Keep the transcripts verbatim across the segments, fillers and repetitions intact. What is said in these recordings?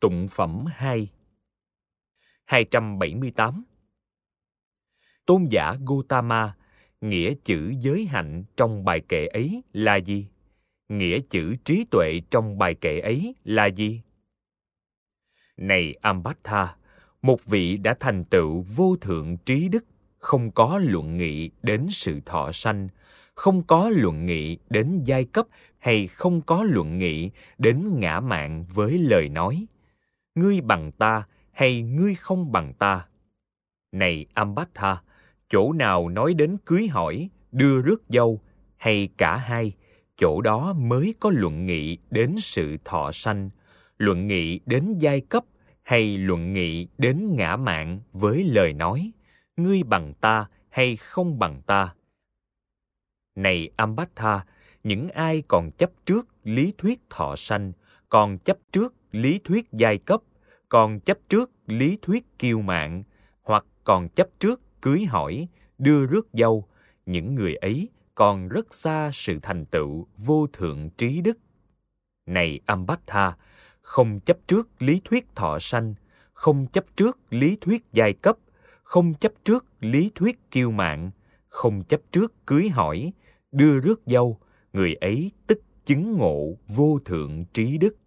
Tụng phẩm hai. hai trăm bảy mươi tám. Tôn giả Gotama, nghĩa chữ giới hạnh trong bài kệ ấy là gì? Nghĩa chữ trí tuệ trong bài kệ ấy là gì? Này Ambattha, một vị đã thành tựu vô thượng trí đức, không có luận nghị đến sự thọ sanh, không có luận nghị đến giai cấp hay không có luận nghị đến ngã mạn với lời nói: ngươi bằng ta hay ngươi không bằng ta. Này Ambattha, chỗ nào nói đến cưới hỏi, đưa rước dâu hay cả hai, chỗ đó mới có luận nghị đến sự thọ sanh, luận nghị đến giai cấp hay luận nghị đến ngã mạn với lời nói: ngươi bằng ta hay không bằng ta. Này Ambattha, những ai còn chấp trước lý thuyết thọ sanh, còn chấp trước lý thuyết giai cấp, còn chấp trước lý thuyết kiêu mạn, hoặc còn chấp trước cưới hỏi, đưa rước dâu, những người ấy còn rất xa sự thành tựu vô thượng trí đức. Này Ambattha, không chấp trước lý thuyết thọ sanh, không chấp trước lý thuyết giai cấp, không chấp trước lý thuyết kiêu mạn, không chấp trước cưới hỏi, đưa rước dâu, người ấy tức chứng ngộ vô thượng trí đức.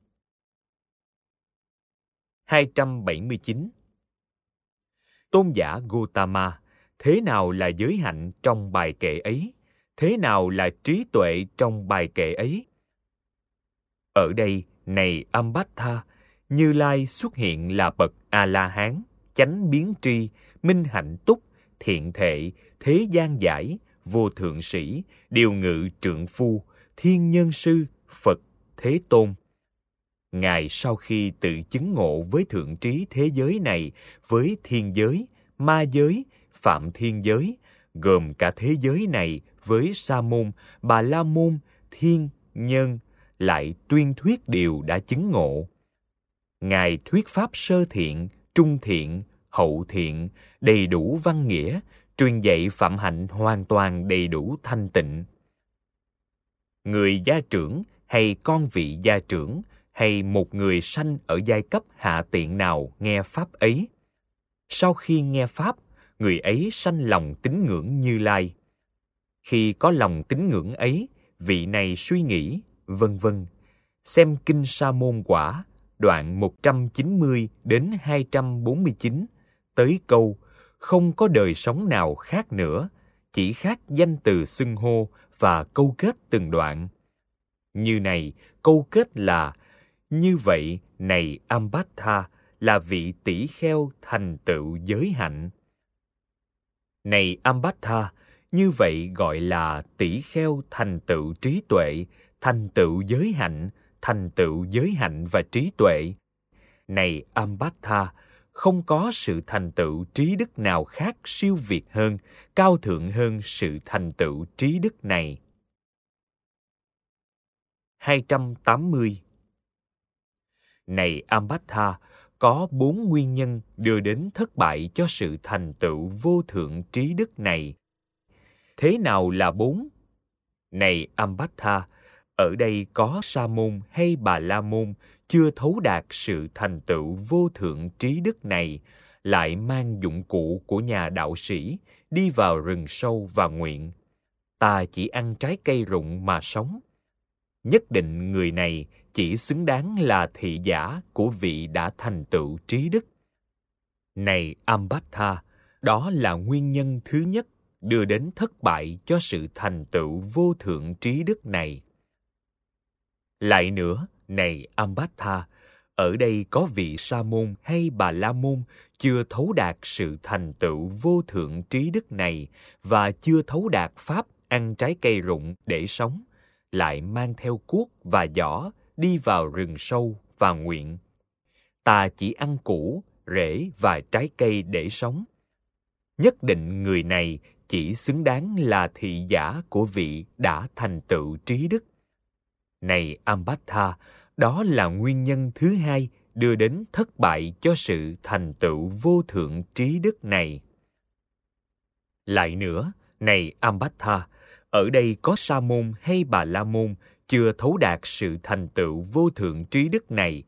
hai trăm bảy mươi chín. Tôn giả Gotama, thế nào là giới hạnh trong bài kệ ấy? Thế nào là trí tuệ trong bài kệ ấy? Ở đây, này Ambattha, Như Lai xuất hiện là bậc A-la-hán, chánh biến tri, minh hạnh túc, thiện thệ, thế gian giải, vô thượng sĩ, điều ngự trượng phu, thiên nhân sư, Phật, Thế Tôn. Ngài sau khi tự chứng ngộ với thượng trí thế giới này, với thiên giới, ma giới, phạm thiên giới, gồm cả thế giới này với Sa môn, Bà La môn, thiên, nhân, lại tuyên thuyết điều đã chứng ngộ. Ngài thuyết pháp sơ thiện, trung thiện, hậu thiện, đầy đủ văn nghĩa, truyền dạy phạm hạnh hoàn toàn đầy đủ thanh tịnh. Người gia trưởng hay con vị gia trưởng hay một người sanh ở giai cấp hạ tiện nào nghe pháp ấy, sau khi nghe pháp, người ấy sanh lòng tín ngưỡng Như Lai. Khi có lòng tín ngưỡng ấy, vị này suy nghĩ, vân vân. Xem kinh Sa môn quả, đoạn một trăm chín mươi đến hai trăm bốn mươi chín, tới câu không có đời sống nào khác nữa, chỉ khác danh từ xưng hô và câu kết từng đoạn. Như này, câu kết là: như vậy, này Ambattha, là vị tỷ kheo thành tựu giới hạnh. Này Ambattha, như vậy gọi là tỷ kheo thành tựu trí tuệ, thành tựu giới hạnh, thành tựu giới hạnh và trí tuệ. Này Ambattha, không có sự thành tựu trí đức nào khác siêu việt hơn, cao thượng hơn sự thành tựu trí đức này. hai trăm tám mươi. Này Ambattha, có bốn nguyên nhân đưa đến thất bại cho sự thành tựu vô thượng trí đức này. Thế nào là bốn? Này Ambattha, ở đây có Sa môn hay Bà La môn chưa thấu đạt sự thành tựu vô thượng trí đức này, lại mang dụng cụ của nhà đạo sĩ đi vào rừng sâu và nguyện: ta chỉ ăn trái cây rụng mà sống. Nhất định người này chỉ xứng đáng là thị giả của vị đã thành tựu trí đức. Này Ambattha, đó là nguyên nhân thứ nhất đưa đến thất bại cho sự thành tựu vô thượng trí đức này. Lại nữa, này Ambattha, ở đây có vị Sa môn hay Bà La môn chưa thấu đạt sự thành tựu vô thượng trí đức này và chưa thấu đạt pháp ăn trái cây rụng để sống, lại mang theo cuốc và giỏ đi vào rừng sâu và nguyện: ta chỉ ăn củ, rễ và trái cây để sống. Nhất định người này chỉ xứng đáng là thị giả của vị đã thành tựu trí đức. Này Ambattha, đó là nguyên nhân thứ hai đưa đến thất bại cho sự thành tựu vô thượng trí đức này. Lại nữa, này Ambattha, ở đây có Sa môn hay Bà La môn chưa thấu đạt sự thành tựu vô thượng trí đức này,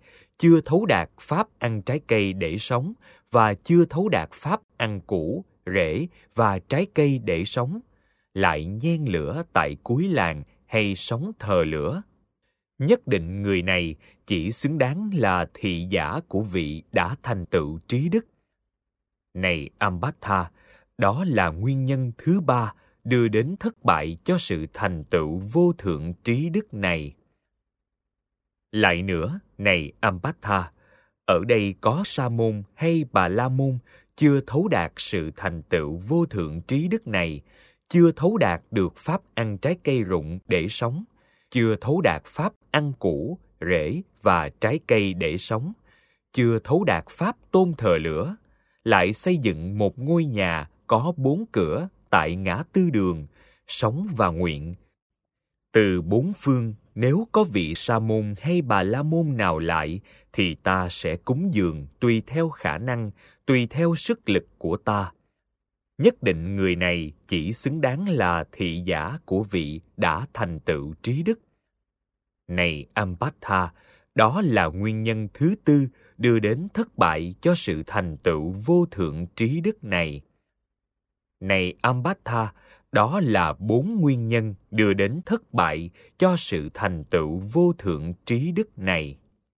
chưa thấu đạt pháp ăn trái cây để sống, và chưa thấu đạt pháp ăn củ, rễ và trái cây để sống, lại nhen lửa tại cuối làng hay sống thờ lửa. Nhất định người này chỉ xứng đáng là thị giả của vị đã thành tựu trí đức. Này Ambattha, đó là nguyên nhân thứ ba đưa đến thất bại cho sự thành tựu vô thượng trí đức này. Lại nữa, này Ambattha, ở đây có Sa môn hay Bà La môn chưa thấu đạt sự thành tựu vô thượng trí đức này, chưa thấu đạt được pháp ăn trái cây rụng để sống, chưa thấu đạt pháp ăn củ, rễ và trái cây để sống, chưa thấu đạt pháp tôn thờ lửa, lại xây dựng một ngôi nhà có bốn cửa tại ngã tư đường, sống và nguyện. Từ bốn phương, nếu có vị Sa môn hay Bà La môn nào lại, thì ta sẽ cúng dường tùy theo khả năng, tùy theo sức lực của ta. Nhất định người này chỉ xứng đáng là thị giả của vị đã thành tựu trí đức. Này Ambattha, đó là nguyên nhân thứ tư đưa đến thất bại cho sự thành tựu vô thượng trí đức này. Này Ambattha, đó là bốn nguyên nhân đưa đến thất bại cho sự thành tựu vô thượng trí đức này.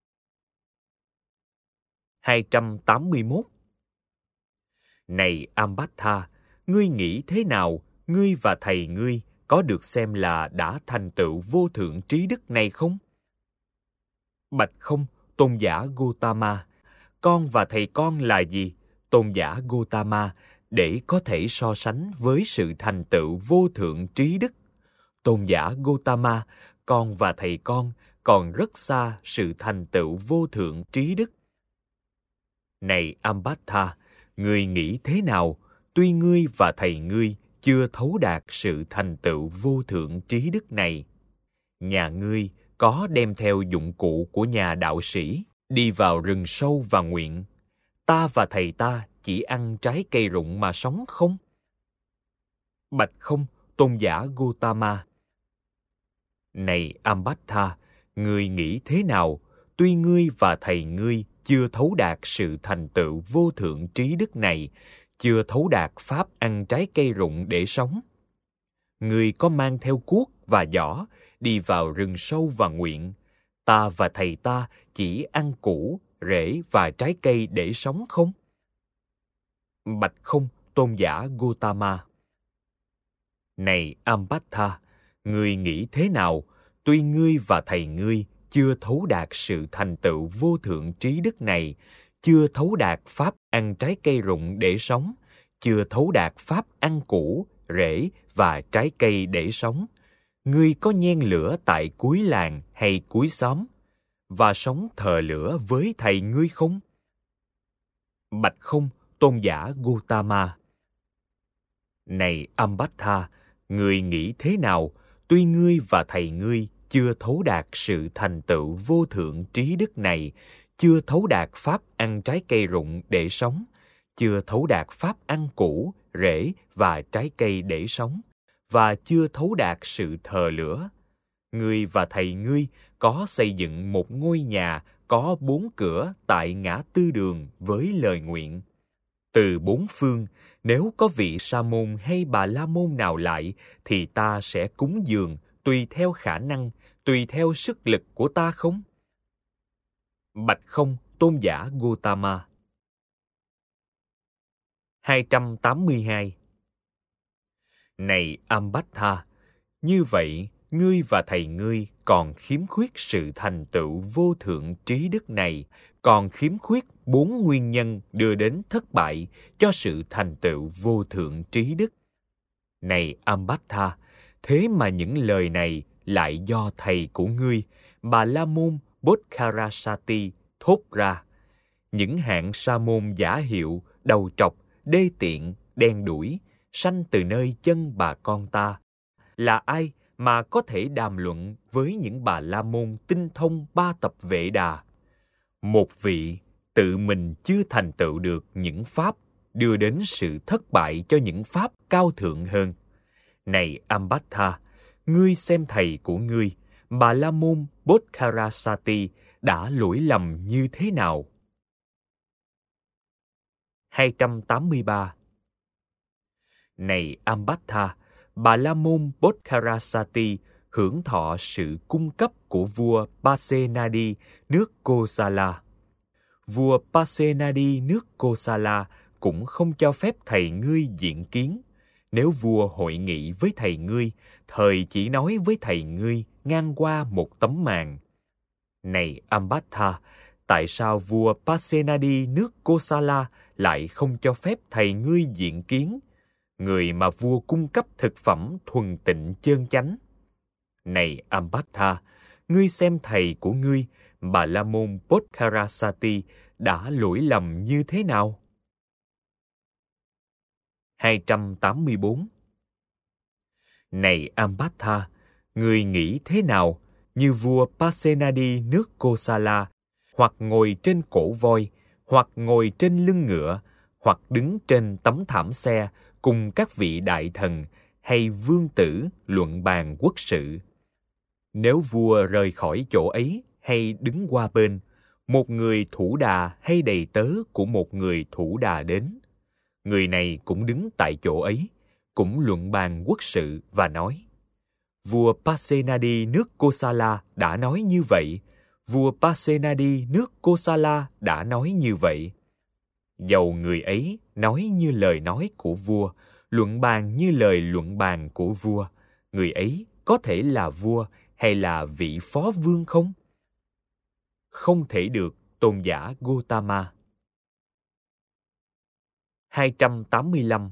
hai trăm tám mươi mốt. Này Ambattha, ngươi nghĩ thế nào, ngươi và thầy ngươi có được xem là đã thành tựu vô thượng trí đức này không? Bạch không, tôn giả Gotama. Con và thầy con là gì, tôn giả Gotama, để có thể so sánh với sự thành tựu vô thượng trí đức? Tôn giả Gotama, con và thầy con còn rất xa sự thành tựu vô thượng trí đức. Này Ambattha, ngươi nghĩ thế nào, tuy ngươi và thầy ngươi chưa thấu đạt sự thành tựu vô thượng trí đức này? Nhà ngươi có đem theo dụng cụ của nhà đạo sĩ, đi vào rừng sâu và nguyện, ta và thầy ta chỉ ăn trái cây rụng mà sống không? Bạch không, tôn giả Gotama. Này Ambattha, ngươi nghĩ thế nào, tuy ngươi và thầy ngươi chưa thấu đạt sự thành tựu vô thượng trí đức này, chưa thấu đạt pháp ăn trái cây rụng để sống? Ngươi có mang theo cuốc và giỏ, đi vào rừng sâu và nguyện, ta và thầy ta chỉ ăn củ, rễ và trái cây để sống không? Bạch không, tôn giả Gotama. Này Ambattha, ngươi nghĩ thế nào, tuy ngươi và thầy ngươi chưa thấu đạt sự thành tựu vô thượng trí đức này, chưa thấu đạt pháp ăn trái cây rụng để sống, chưa thấu đạt pháp ăn củ, rễ và trái cây để sống, ngươi có nhen lửa tại cuối làng hay cuối xóm, và sống thờ lửa với thầy ngươi không? Bạch không, tôn giả Gotama. Này Ambattha, ngươi nghĩ thế nào, tuy ngươi và thầy ngươi chưa thấu đạt sự thành tựu vô thượng trí đức này, chưa thấu đạt pháp ăn trái cây rụng để sống, chưa thấu đạt pháp ăn củ, rễ và trái cây để sống, và chưa thấu đạt sự thờ lửa. Ngươi và thầy ngươi có xây dựng một ngôi nhà có bốn cửa tại ngã tư đường với lời nguyện. Từ bốn phương, nếu có vị Sa môn hay Bà La môn nào lại, thì ta sẽ cúng dường tùy theo khả năng, tùy theo sức lực của ta không? Bạch không, tôn giả Gotama. hai trăm tám mươi hai. Này Ambattha, như vậy, ngươi và thầy ngươi còn khiếm khuyết sự thành tựu vô thượng trí đức này, còn khiếm khuyết bốn nguyên nhân đưa đến thất bại cho sự thành tựu vô thượng trí đức. Này Ambattha, thế mà những lời này lại do thầy của ngươi, Bà La môn Bodhkarasati, thốt ra. Những hạng sa môn giả hiệu, đầu trọc, đê tiện, đen đủi, sanh từ nơi chân bà con ta, là ai mà có thể đàm luận với những Bà La môn tinh thông ba tập Vệ Đà? Một vị tự mình chưa thành tựu được những pháp đưa đến sự thất bại cho những pháp cao thượng hơn. Này Ambattha, ngươi xem thầy của ngươi, Bà La môn Bodhkarasati, đã lỗi lầm như thế nào? hai trăm tám mươi ba. Này Ambattha, Bà La Môn Bodhkarasati hưởng thọ sự cung cấp của vua Pasenadi nước Kosala. Vua Pasenadi nước Kosala cũng không cho phép thầy ngươi diện kiến. Nếu vua hội nghị với thầy ngươi, thời chỉ nói với thầy ngươi ngang qua một tấm màn. Này Ambattha, tại sao vua Pasenadi nước Kosala lại không cho phép thầy ngươi diện kiến, người mà vua cung cấp thực phẩm thuần tịnh chơn chánh? Này Ambattha, ngươi xem thầy của ngươi, Bà La Môn Bodhkarasati, đã lỗi lầm như thế nào? hai trăm tám mươi bốn. Này Ambattha, ngươi nghĩ thế nào như vua Pasenadi nước Kosala, hoặc ngồi trên cổ voi, hoặc ngồi trên lưng ngựa, hoặc đứng trên tấm thảm xe cùng các vị đại thần hay vương tử luận bàn quốc sự? Nếu vua rời khỏi chỗ ấy hay đứng qua bên, một người thủ đà hay đầy tớ của một người thủ đà đến, người này cũng đứng tại chỗ ấy, cũng luận bàn quốc sự và nói: vua Pasenadi nước Kosala đã nói như vậy, vua Pasenadi nước Kosala đã nói như vậy. Dầu người ấy nói như lời nói của vua, luận bàn như lời luận bàn của vua, người ấy có thể là vua hay là vị phó vương không? Không thể được, tôn giả Gotama. hai trăm tám mươi lăm.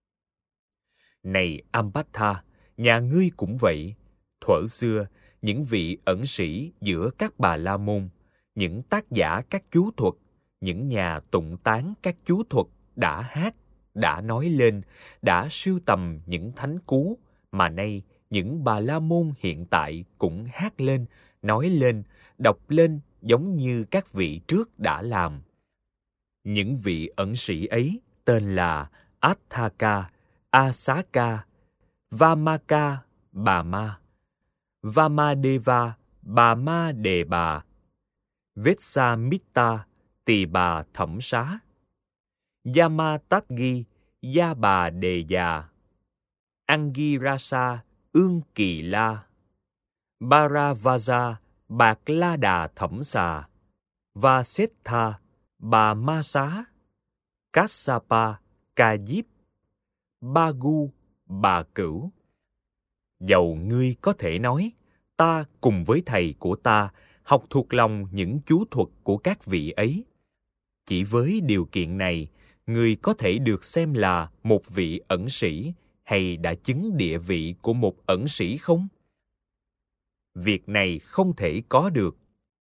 Này Ambattha, nhà ngươi cũng vậy. Thuở xưa, những vị ẩn sĩ giữa các bà la môn, những tác giả các chú thuật, những nhà tụng tán các chú thuật đã hát, đã nói lên, đã sưu tầm những thánh cú, mà nay những bà la môn hiện tại cũng hát lên, nói lên, đọc lên giống như các vị trước đã làm. Những vị ẩn sĩ ấy tên là Atthaka, Asaka, Vamaka, Bà Ma, Vamadeva, Bà Ma Đề Bà, Vetsamita, Tỳ Bà Thẩm Xá, Yamatagi, Gia Bà Đề Già, Angirasa, Ương Kỳ La, Baravaja, Bạc La Đà Thẩm Xà, Vasetha, Bà Ma Xá, Kassapa, Ca Diếp, Bagu, Bà Cửu. Dầu ngươi có thể nói, ta cùng với thầy của ta học thuộc lòng những chú thuật của các vị ấy. Chỉ với điều kiện này, ngươi có thể được xem là một vị ẩn sĩ hay đã chứng địa vị của một ẩn sĩ không? Việc này không thể có được.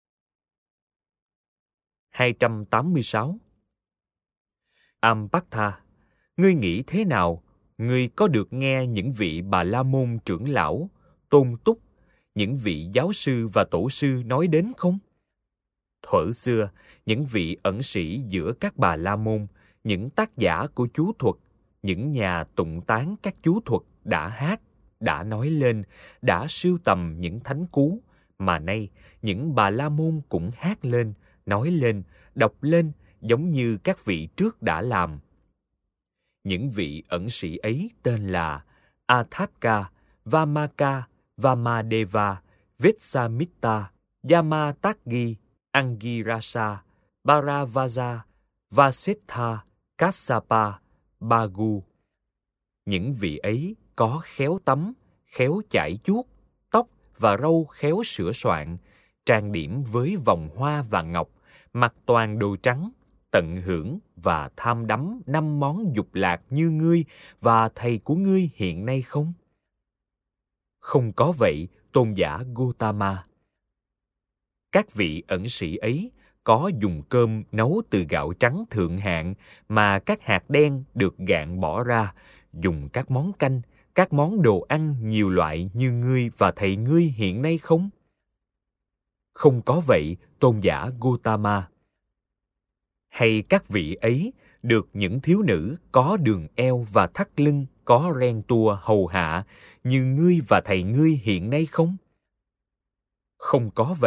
hai trăm tám mươi sáu. Ambattha, ngươi nghĩ thế nào? Ngươi có được nghe những vị Bà La Môn trưởng lão, tôn túc, những vị giáo sư và tổ sư nói đến không? Thuở xưa, những vị ẩn sĩ giữa các Bà La Môn, những tác giả của chú thuật, những nhà tụng tán các chú thuật đã hát, đã nói lên, đã sưu tầm những thánh cú, mà nay những Bà La Môn cũng hát lên, nói lên, đọc lên giống như các vị trước đã làm. Những vị ẩn sĩ ấy tên là Atthaka, Vamaka, Vamadeva, Vetsamita, Yamatagi, Angirasa, Baravaja, Vasetha, Kassapa, Bagu. Những vị ấy có khéo tắm, khéo chải chuốt, tóc và râu khéo sửa soạn, trang điểm với vòng hoa và ngọc, mặc toàn đồ trắng, tận hưởng và tham đắm năm món dục lạc như ngươi và thầy của ngươi hiện nay không? Không có vậy, tôn giả Gotama. Các vị ẩn sĩ ấy có dùng cơm nấu từ gạo trắng thượng hạng mà các hạt đen được gạn bỏ ra, dùng các món canh, các món đồ ăn nhiều loại như ngươi và thầy ngươi hiện nay không? Không có vậy, tôn giả Gotama. Hay các vị ấy được những thiếu nữ có đường eo và thắt lưng có ren tua hầu hạ như ngươi và thầy ngươi hiện nay không? Không có vậy,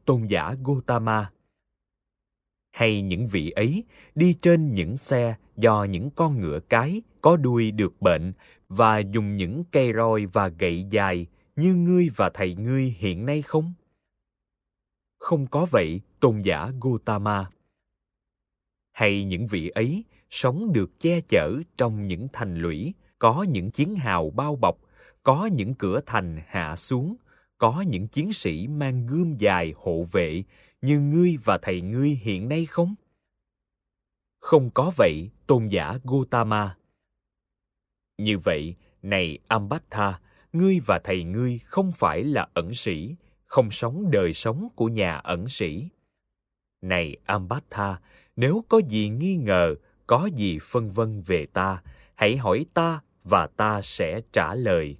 tôn giả Gotama. Hay những vị ấy đi trên những xe do những con ngựa cái có đuôi được bệnh và dùng những cây roi và gậy dài như ngươi và thầy ngươi hiện nay không? Không có vậy, tôn giả Gotama. Hay những vị ấy sống được che chở trong những thành lũy, có những chiến hào bao bọc, có những cửa thành hạ xuống, có những chiến sĩ mang gươm dài hộ vệ như ngươi và thầy ngươi hiện nay không? Không có vậy, tôn giả Gotama. Như vậy, này Ambattha, ngươi và thầy ngươi không phải là ẩn sĩ, không sống đời sống của nhà ẩn sĩ. Này Ambattha, nếu có gì nghi ngờ, có gì phân vân về ta, hãy hỏi ta và ta sẽ trả lời.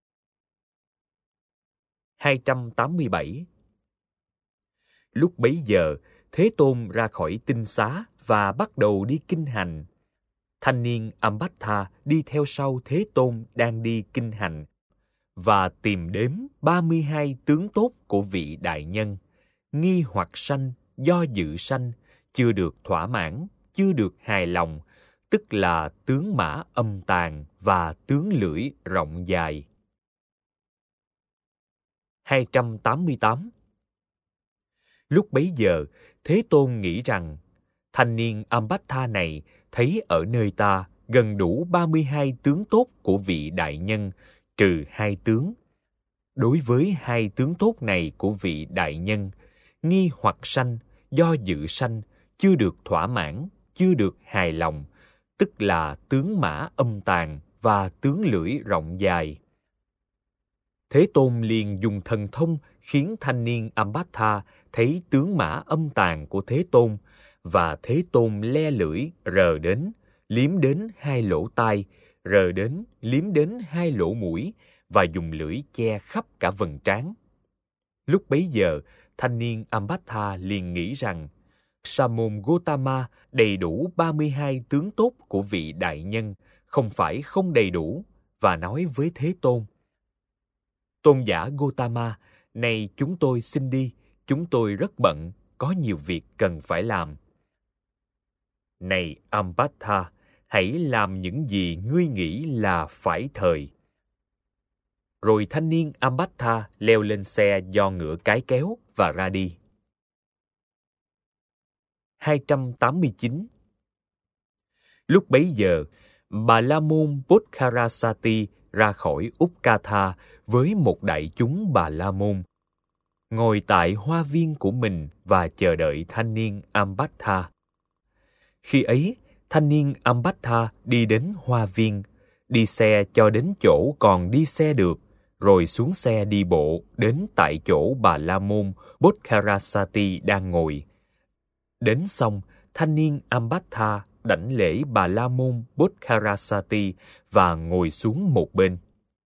hai trăm tám mươi bảy. Lúc bấy giờ, Thế Tôn ra khỏi tinh xá và bắt đầu đi kinh hành. Thanh niên Ambattha đi theo sau Thế Tôn đang đi kinh hành và tìm đếm ba mươi hai tướng tốt của vị đại nhân. Nghi hoặc sanh, do dự sanh, chưa được thỏa mãn, chưa được hài lòng, tức là tướng mã âm tàn và tướng lưỡi rộng dài. hai trăm tám mươi tám. Lúc bấy giờ, Thế Tôn nghĩ rằng, thanh niên Ambattha này thấy ở nơi ta gần đủ ba mươi hai tướng tốt của vị đại nhân, trừ hai tướng. Đối với hai tướng tốt này của vị đại nhân, nghi hoặc sanh, do dự sanh, chưa được thỏa mãn, chưa được hài lòng, tức là tướng mã âm tàn và tướng lưỡi rộng dài. Thế Tôn liền dùng thần thông khiến thanh niên Ambattha thấy tướng mã âm tàn của Thế Tôn, và Thế Tôn le lưỡi rờ đến, liếm đến hai lỗ tai, rờ đến, liếm đến hai lỗ mũi, và dùng lưỡi che khắp cả vầng trán. Lúc bấy giờ, thanh niên Ambattha liền nghĩ rằng, Sa môn Gotama đầy đủ ba mươi hai tướng tốt của vị đại nhân, không phải không đầy đủ, và nói với Thế Tôn, tôn giả Gotama, này chúng tôi xin đi, chúng tôi rất bận, có nhiều việc cần phải làm. Này Ambattha, hãy làm những gì ngươi nghĩ là phải thời. Rồi thanh niên Ambattha leo lên xe do ngựa cái kéo và ra đi. hai trăm tám mươi chín. Lúc bấy giờ, Bà La Môn Bodhkarasati ra khỏi Ukatha với một đại chúng Bà La Môn, ngồi tại hoa viên của mình và chờ đợi thanh niên Ambattha. Khi ấy, thanh niên Ambattha đi đến hoa viên, đi xe cho đến chỗ còn đi xe được, rồi xuống xe đi bộ đến tại chỗ Bà La Môn Bodhkarasati đang ngồi. Đến xong, thanh niên Ambattha đảnh lễ Bà La Môn Bodhkarasati và ngồi xuống một bên.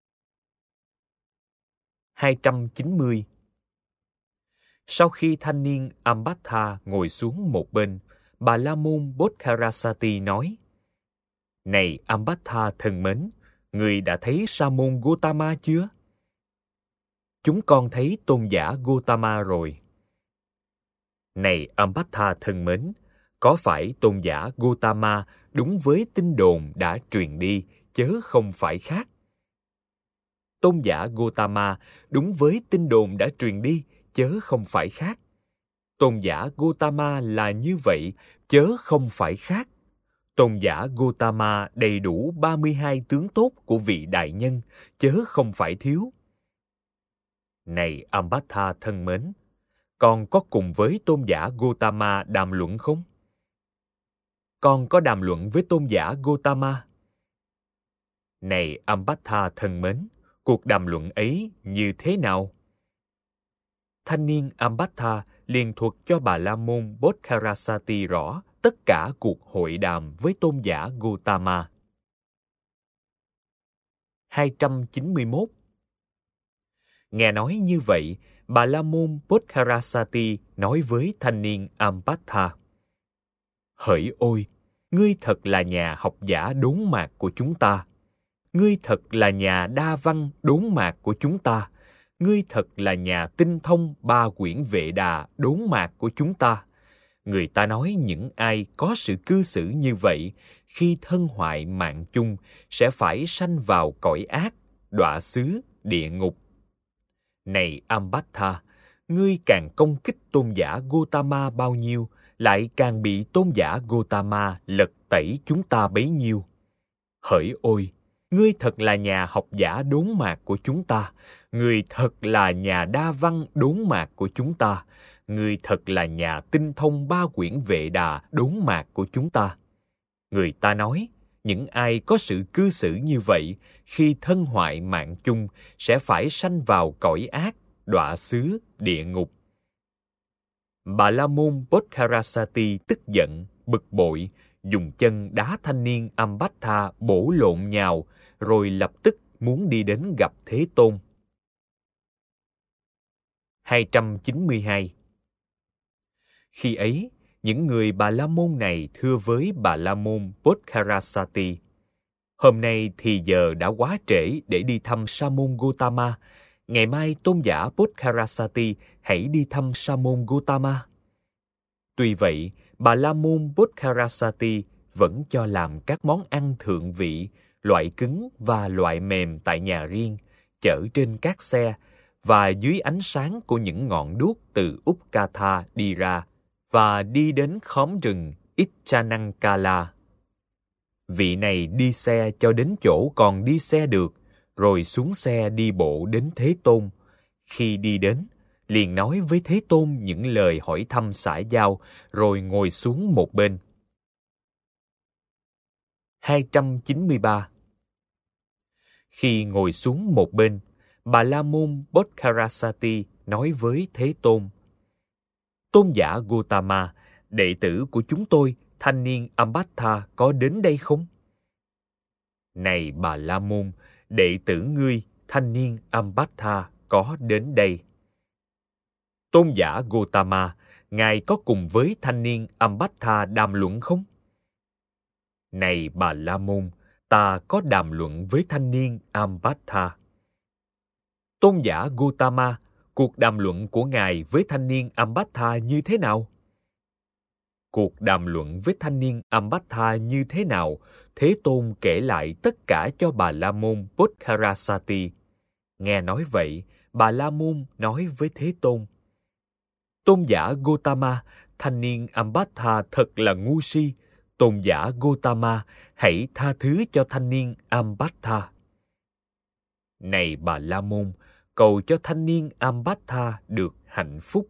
hai trăm chín mươi. Sau khi thanh niên Ambattha ngồi xuống một bên, Bà La Môn Bodhkarasati nói, này Ambattha thân mến, người đã thấy Sa môn Gotama chưa? Chúng con thấy tôn giả Gotama rồi. Này Ambattha thân mến, có phải tôn giả Gotama đúng với tin đồn đã truyền đi, chớ không phải khác? Tôn giả Gotama đúng với tin đồn đã truyền đi, chớ không phải khác. Tôn giả Gotama là như vậy, chớ không phải khác. Tôn giả Gotama đầy đủ ba mươi hai tướng tốt của vị đại nhân, chớ không phải thiếu. Này Ambattha thân mến, con có cùng với tôn giả Gotama đàm luận không? Con có đàm luận với tôn giả Gotama. Này Ambattha thân mến, cuộc đàm luận ấy như thế nào? Thanh niên Ambattha liền thuật cho Bà La Môn Bodhkarasati rõ tất cả cuộc hội đàm với tôn giả Gotama. hai trăm chín mươi mốt. Nghe nói như vậy, Bà La Môn Bodhkarasati nói với thanh niên Ambattha, hỡi ôi, ngươi thật là nhà học giả đốn mạc của chúng ta. Ngươi thật là nhà đa văn đốn mạc của chúng ta. ngươi thật là nhà tinh thông ba quyển Vệ Đà đốn mạc của chúng ta. Người ta nói những ai có sự cư xử như vậy, khi thân hoại mạng chung, sẽ phải sanh vào cõi ác, đọa xứ, địa ngục. Này Ambattha, ngươi càng công kích tôn giả Gotama bao nhiêu, lại càng bị tôn giả Gotama lật tẩy chúng ta bấy nhiêu. Hỡi ôi, ngươi thật là nhà học giả đốn mạc của chúng ta, ngươi thật là nhà đa văn đốn mạc của chúng ta, ngươi thật là nhà tinh thông ba quyển Vệ Đà đốn mạc của chúng ta. Người ta nói, những ai có sự cư xử như vậy, khi thân hoại mạng chung, sẽ phải sanh vào cõi ác, đọa xứ, địa ngục. Bà La Môn Bodhkarasati tức giận, bực bội, dùng chân đá thanh niên Ambattha bổ lộn nhào, rồi lập tức muốn đi đến gặp Thế Tôn. hai trăm chín mươi hai. Khi ấy, những người Bà La Môn này thưa với Bà La Môn Bodhkarasati: hôm nay thì giờ đã quá trễ để đi thăm Sa môn Gotama. Ngày mai tôn giả Bodhkarasati hãy đi thăm Sa môn Gotama. Tuy vậy, Bà La Môn Bodhkarasati vẫn cho làm các món ăn thượng vị, loại cứng và loại mềm tại nhà riêng, chở trên các xe, và dưới ánh sáng của những ngọn đuốc từ Uppkatha đi ra, và đi đến khóm rừng Ichanankala. Vị này đi xe cho đến chỗ còn đi xe được, rồi xuống xe đi bộ đến Thế Tôn. Khi đi đến, liền nói với Thế Tôn những lời hỏi thăm xã giao, rồi ngồi xuống một bên. hai trăm chín mươi ba. Khi ngồi xuống một bên, Bà La Môn Bodhkarasati nói với Thế Tôn: tôn giả Gotama, đệ tử của chúng tôi, thanh niên Ambattha có đến đây không? Này Bà La Môn, đệ tử ngươi, thanh niên Ambattha có đến đây. Tôn giả Gotama, ngài có cùng với thanh niên Ambattha đàm luận không? Này Bà La Môn, ta có đàm luận với thanh niên Ambattha. Tôn giả Gotama, cuộc đàm luận của ngài với thanh niên Ambattha như thế nào? Cuộc đàm luận với thanh niên Ambattha như thế nào? Thế Tôn kể lại tất cả cho Bà La Môn Bodhkarasati. Nghe nói vậy, Bà La Môn nói với Thế Tôn: tôn giả Gotama, thanh niên Ambattha thật là ngu si. Tôn giả Gotama, hãy tha thứ cho thanh niên Ambattha. Này Bà La Môn, cầu cho thanh niên Ambattha được hạnh phúc.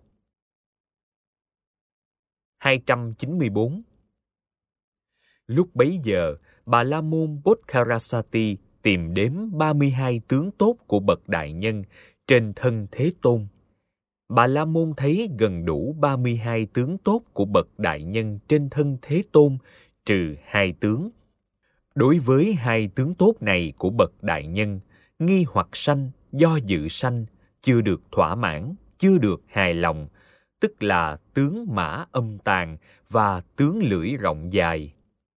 hai trăm chín mươi bốn. Lúc bấy giờ, Bà La Môn Bodhkarasati tìm đếm ba mươi hai tướng tốt của bậc đại nhân trên thân Thế Tôn. Bà La Môn thấy gần đủ ba mươi hai tướng tốt của bậc đại nhân trên thân Thế Tôn, trừ hai tướng. Đối với hai tướng tốt này của bậc đại nhân, nghi hoặc sanh, do dự sanh, chưa được thỏa mãn, chưa được hài lòng, tức là tướng mã âm tàn và tướng lưỡi rộng dài.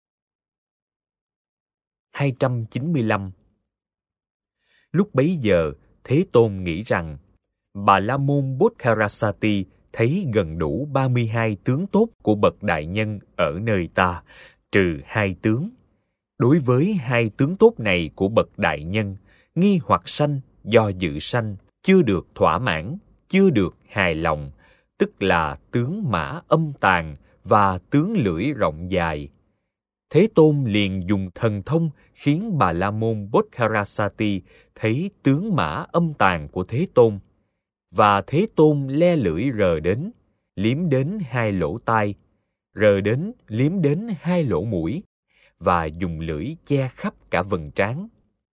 hai trăm chín mươi lăm. Lúc bấy giờ, Thế Tôn nghĩ rằng, Bà La Môn Bodhkarasati thấy gần đủ ba mươi hai tướng tốt của bậc đại nhân ở nơi ta, trừ hai tướng. Đối với hai tướng tốt này của bậc đại nhân, nghi hoặc sanh, do dự sanh, chưa được thỏa mãn, chưa được hài lòng, tức là tướng mã âm tàn và tướng lưỡi rộng dài. Thế Tôn liền dùng thần thông khiến Bà La Môn Bodhkarasati thấy tướng mã âm tàn của Thế Tôn. Và Thế Tôn le lưỡi rờ đến, liếm đến hai lỗ tai, rờ đến, liếm đến hai lỗ mũi, và dùng lưỡi che khắp cả vầng trán.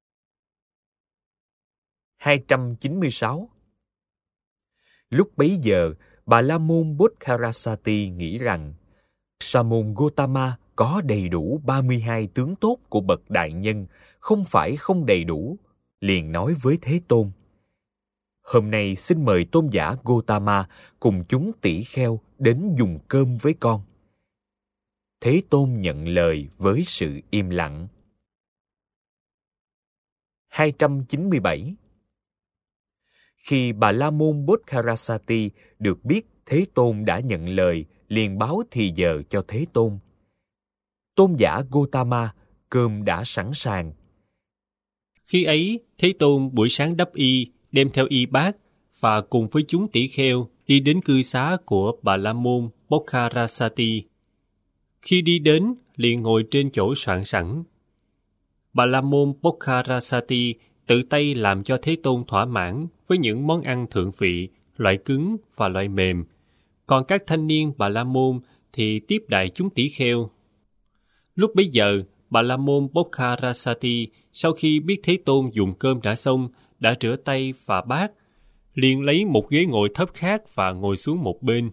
hai trăm chín mươi sáu. Lúc bấy giờ, Bà La Môn Bodhkarasati nghĩ rằng, Sa môn Gotama có đầy đủ ba mươi hai tướng tốt của bậc đại nhân, không phải không đầy đủ, liền nói với Thế Tôn: hôm nay xin mời tôn giả Gotama cùng chúng tỷ kheo đến dùng cơm với con. Thế Tôn nhận lời với sự im lặng. hai trăm chín mươi bảy. Khi Bà La Môn Bodhkarasati được biết Thế Tôn đã nhận lời, liền báo thì giờ cho Thế Tôn. Tôn giả Gotama, cơm đã sẵn sàng. Khi ấy, Thế Tôn buổi sáng đắp y, đem theo y bát và cùng với chúng tỷ kheo đi đến cư xá của Bà La Môn Bodhkarasati. Khi đi đến, liền ngồi trên chỗ soạn sẵn. Bà La Môn Bodhkarasati tự tay làm cho Thế Tôn thỏa mãn với những món ăn thượng vị, loại cứng và loại mềm. Còn các thanh niên Bà La Môn thì tiếp đãi chúng tỷ kheo. Lúc bấy giờ, Bà La Môn Bodhkarasati sau khi biết Thế Tôn dùng cơm đã xong, đã rửa tay và bát, liền lấy một ghế ngồi thấp khác và ngồi xuống một bên.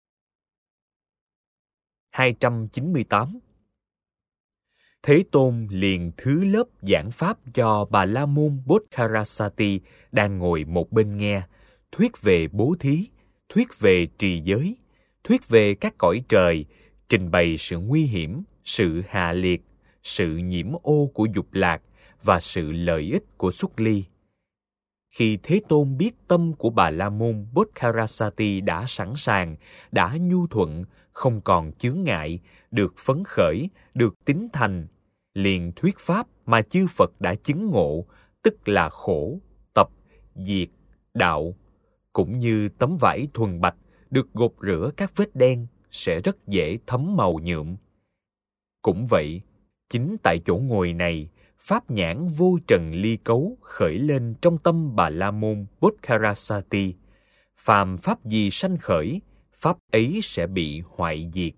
hai trăm chín mươi tám. Thế Tôn liền thứ lớp giảng pháp cho Bà La Môn Bodhkarasati đang ngồi một bên nghe, thuyết về bố thí, thuyết về trì giới, thuyết về các cõi trời, trình bày sự nguy hiểm, sự hạ liệt, sự nhiễm ô của dục lạc và sự lợi ích của xuất ly. Khi Thế Tôn biết tâm của Bà La Môn Bodhkarasati đã sẵn sàng, đã nhu thuận, không còn chướng ngại, được phấn khởi, được tín thành, liền thuyết pháp mà chư Phật đã chứng ngộ, tức là khổ, tập, diệt, đạo, cũng như tấm vải thuần bạch được gột rửa các vết đen sẽ rất dễ thấm màu nhuộm. Cũng vậy, chính tại chỗ ngồi này, pháp nhãn vô trần ly cấu khởi lên trong tâm Bà La Môn Bodhkarasati. Phàm pháp gì sanh khởi, pháp ấy sẽ bị hoại diệt.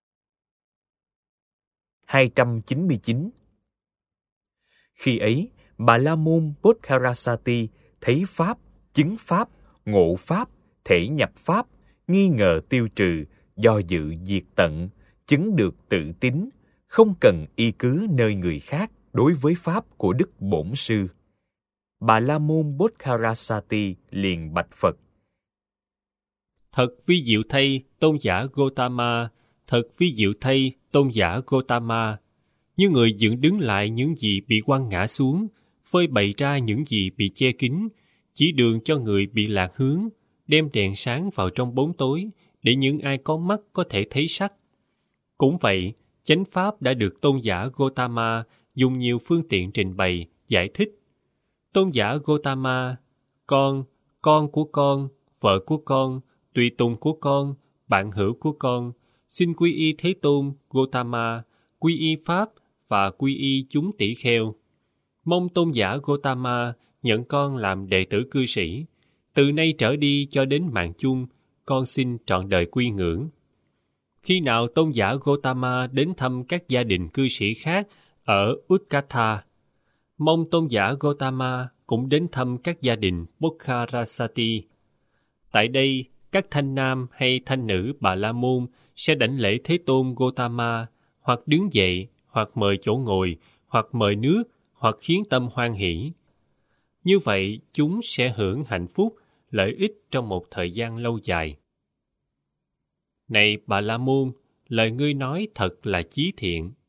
hai trăm chín mươi chín. Khi ấy, Bà La Môn Bodhkarasati thấy pháp, chứng pháp, ngộ pháp, thể nhập pháp, nghi ngờ tiêu trừ, do dự diệt tận, chứng được tự tín, không cần y cứ nơi người khác đối với pháp của Đức Bổn Sư. Bà La Môn Bodhkarasati liền bạch Phật: Thật vi diệu thay, tôn giả Gotama, thật vi diệu thay, tôn giả Gotama. Như người dựng đứng lại những gì bị quăng ngã xuống, phơi bày ra những gì bị che kín, chỉ đường cho người bị lạc hướng, đem đèn sáng vào trong bóng tối, để những ai có mắt có thể thấy sắc. Cũng vậy, chánh pháp đã được tôn giả Gotama dùng nhiều phương tiện trình bày, giải thích. Tôn giả Gotama, con, con của con, vợ của con, tùy tùng của con, bạn hữu của con, xin quy y Thế Tôn Gotama, quy y Pháp và quy y chúng tỷ kheo. Mong tôn giả Gotama nhận con làm đệ tử cư sĩ. Từ nay trở đi cho đến mạng chung, con xin trọn đời quy ngưỡng. Khi nào tôn giả Gotama đến thăm các gia đình cư sĩ khác ở Utkatha, mong tôn giả Gotama cũng đến thăm các gia đình Bodhkarasati. Tại đây, các thanh nam hay thanh nữ Bà La Môn sẽ đảnh lễ Thế Tôn Gotama, hoặc đứng dậy, hoặc mời chỗ ngồi, hoặc mời nước, hoặc khiến tâm hoan hỷ. Như vậy, chúng sẽ hưởng hạnh phúc, lợi ích trong một thời gian lâu dài. Này Bà La Môn, lời ngươi nói thật là chí thiện.